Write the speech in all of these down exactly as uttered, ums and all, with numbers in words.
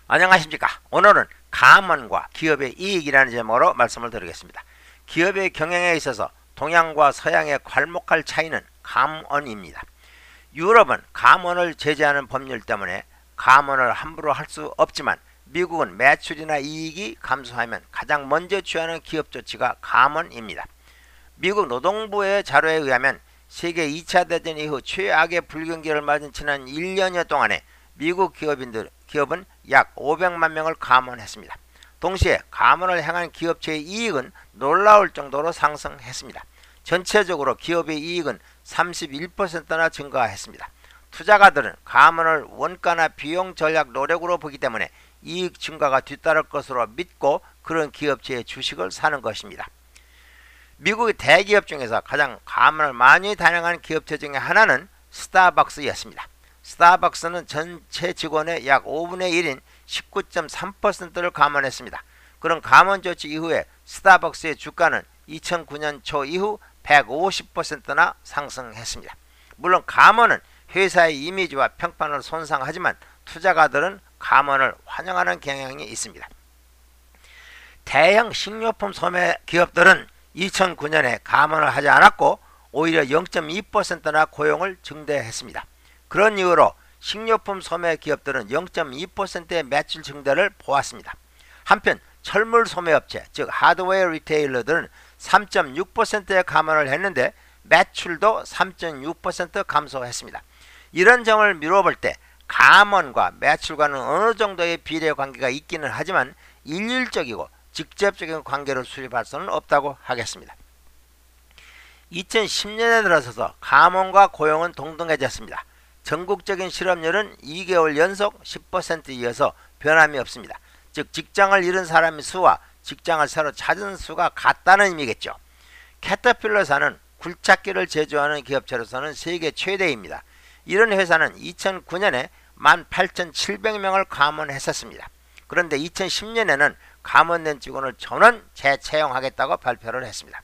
안녕하십니까. 오늘은 감원과 기업의 이익이라는 제목으로 말씀을 드리겠습니다. 기업의 경영에 있어서 동양과 서양의 괄목할 차이는 감원입니다. 유럽은 감원을 제재하는 법률 때문에 감원을 함부로 할 수 없지만 미국은 매출이나 이익이 감소하면 가장 먼저 취하는 기업 조치가 감원입니다. 미국 노동부의 자료에 의하면 세계 이 차 대전 이후 최악의 불경기를 맞은 지난 일 년여 동안에 미국 기업인들, 기업은 약 오백만 명을 감원했습니다. 동시에 감원을 행한 기업체의 이익은 놀라울 정도로 상승했습니다. 전체적으로 기업의 이익은 삼십일 퍼센트나 증가했습니다. 투자가들은 감원을 원가나 비용 전략 노력으로 보기 때문에 이익 증가가 뒤따를 것으로 믿고 그런 기업체의 주식을 사는 것입니다. 미국의 대기업 중에서 가장 감원을 많이 단행한 기업체 중에 하나는 스타벅스였습니다. 스타벅스는 전체 직원의 약 오분의 일인 십구 점 삼 퍼센트를 감원했습니다. 그런 감원 조치 이후에 스타벅스의 주가는 이천구 년 초 이후 백오십 퍼센트나 상승했습니다. 물론 감원은 회사의 이미지와 평판을 손상하지만 투자가들은 감원을 환영하는 경향이 있습니다. 대형 식료품 소매 기업들은 이천구 년에 감원을 하지 않았고 오히려 영 점 이 퍼센트나 고용을 증대했습니다. 그런 이유로 식료품 소매 기업들은 영 점 이 퍼센트의 매출 증대를 보았습니다. 한편 철물 소매업체 즉 하드웨어 리테일러들은 삼 점 육 퍼센트의 감원을 했는데 매출도 삼 점 육 퍼센트 감소했습니다. 이런 점을 미뤄볼 때 감원과 매출과는 어느 정도의 비례 관계가 있기는 하지만 일률적이고 직접적인 관계를 수립할 수는 없다고 하겠습니다. 이천십 년에 들어서서 감원과 고용은 동등해졌습니다. 전국적인 실업률은 이 개월 연속 십 퍼센트 이어서 변함이 없습니다. 즉 직장을 잃은 사람의 수와 직장을 새로 찾은 수가 같다는 의미겠죠. 캐터필러사는 굴착기를 제조하는 기업체로서는 세계 최대입니다. 이런 회사는 이천구 년에 만 팔천칠백 명을 감원했었습니다. 그런데 이천십 년에는 감원된 직원을 전원 재채용하겠다고 발표를 했습니다.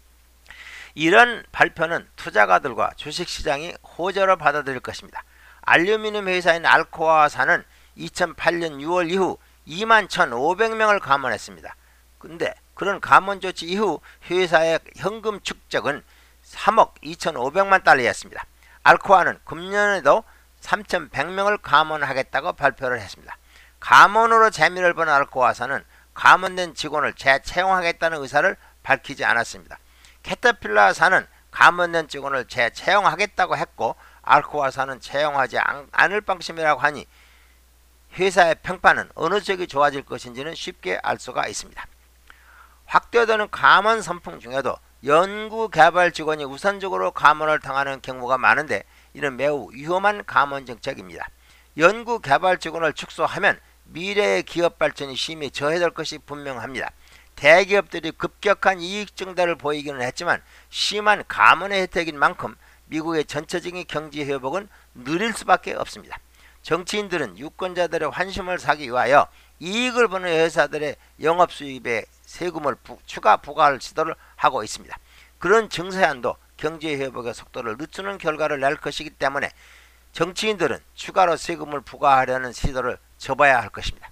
이런 발표는 투자가들과 주식시장이 호재로 받아들일 것입니다. 알루미늄 회사인 알코아사는 이천팔 년 유월 이후 이만 천오백 명을 감원했습니다. 근데 그런 감원 조치 이후 회사의 현금 축적은 삼억 이천오백만 달러였습니다. 알코아는 금년에도 삼천백 명을 감원하겠다고 발표를 했습니다. 감원으로 재미를 보는 알코아사는 감원된 직원을 재채용하겠다는 의사를 밝히지 않았습니다. 캐터필러사는 감원된 직원을 재채용하겠다고 했고 알코아사는 채용하지 않을 방침이라고 하니 회사의 평판은 어느 쪽이 좋아질 것인지는 쉽게 알 수가 있습니다. 확대되는 감원 선풍 중에도 연구개발 직원이 우선적으로 감원을 당하는 경우가 많은데 이는 매우 위험한 감원 정책입니다. 연구개발 직원을 축소하면 미래의 기업 발전이 심히 저해될 것이 분명합니다. 대기업들이 급격한 이익 증대를 보이기는 했지만 심한 감원의 혜택인 만큼 미국의 전체적인 경제 회복은 느릴 수밖에 없습니다. 정치인들은 유권자들의 환심을 사기 위하여 이익을 보는 회사들의 영업수입에 세금을 부, 추가 부과할 시도를 하고 있습니다. 그런 증세안도 경제 회복의 속도를 늦추는 결과를 낼 것이기 때문에 정치인들은 추가로 세금을 부과하려는 시도를 접어야 할 것입니다.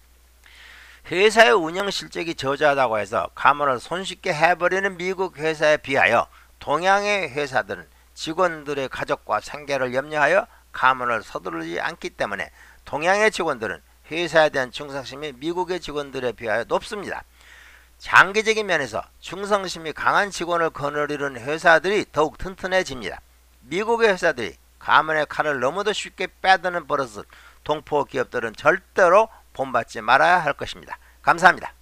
회사의 운영 실적이 저조하다고 해서 감원을 손쉽게 해버리는 미국 회사에 비하여 동양의 회사들은 직원들의 가족과 생계를 염려하여 감원을 서두르지 않기 때문에 동양의 직원들은 회사에 대한 충성심이 미국의 직원들에 비하여 높습니다. 장기적인 면에서 충성심이 강한 직원을 거느리는 회사들이 더욱 튼튼해집니다. 미국의 회사들이 감원의 칼을 너무도 쉽게 빼드는 버릇을 동포 기업들은 절대로 본받지 말아야 할 것입니다. 감사합니다.